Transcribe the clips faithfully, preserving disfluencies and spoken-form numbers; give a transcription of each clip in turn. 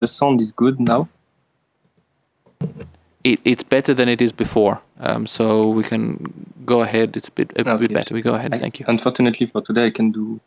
the sound is good now? It, it's better than it is before. Um, so we can go ahead. It's a bit a Okay, bit better. We go ahead. I, Thank you. unfortunately for today, I can do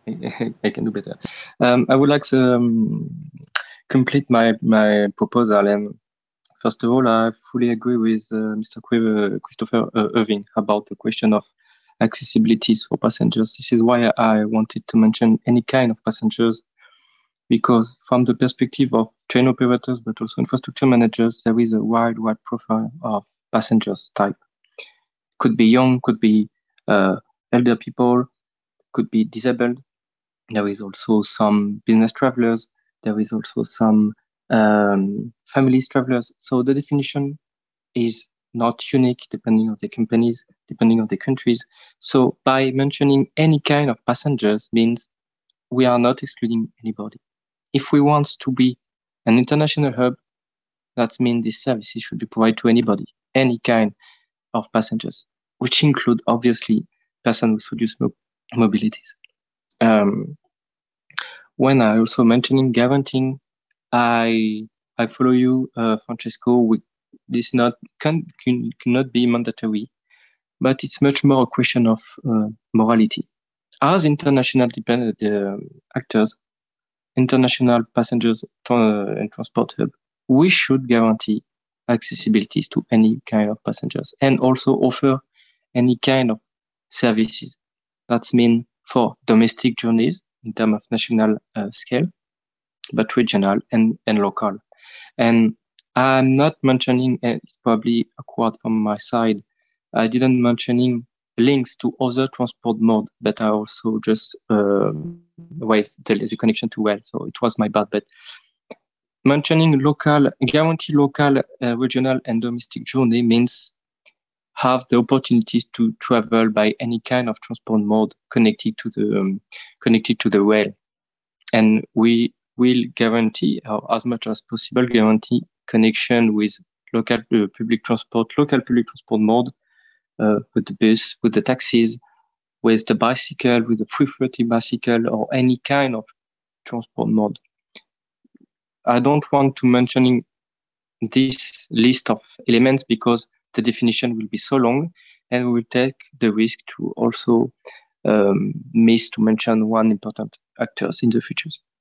I can do better. Um, I would like to um, complete my my proposal, and first of all, I fully agree with uh, Mister Quiver, Christopher uh, Irving about the question of accessibilities for passengers. This is why I wanted to mention any kind of passengers, because from the perspective of train operators, but also infrastructure managers, there is a wide, wide profile of passengers type. Could be young, could be uh, elder people, could be disabled. There is also some business travelers. There is also some um, families travelers. So the definition is not unique depending on the companies, depending on the countries. So by mentioning any kind of passengers means we are not excluding anybody. If we want to be an international hub, that means these services should be provided to anybody, any kind of passengers, which include obviously persons with reduced mo- mobilities. Um, when I also mentioning guaranteeing, I I follow you, uh, Francesco. We, this not can, can cannot be mandatory, but it's much more a question of uh, morality. As international dependent uh, actors, international passengers uh, and transport hub, we should guarantee accessibilities to any kind of passengers and also offer any kind of services. That's mean for domestic journeys in terms of national uh, scale, but regional and, and local. And I'm not mentioning, and it's probably awkward from my side, I didn't mentioning links to other transport mode, but I also just uh, raised the, the connection too well. So it was my bad, but mentioning local, guarantee local, uh, regional and domestic journey means have the opportunities to travel by any kind of transport mode connected to the um, connected to the rail, and we will guarantee, or as much as possible, guarantee connection with local uh, public transport, local public transport mode, uh, with the bus, with the taxis, with the bicycle, with the free floating bicycle, or any kind of transport mode. I don't want to mentioning this list of elements because the definition will be so long, and we will take the risk to also um, miss to mention one important actors in the future.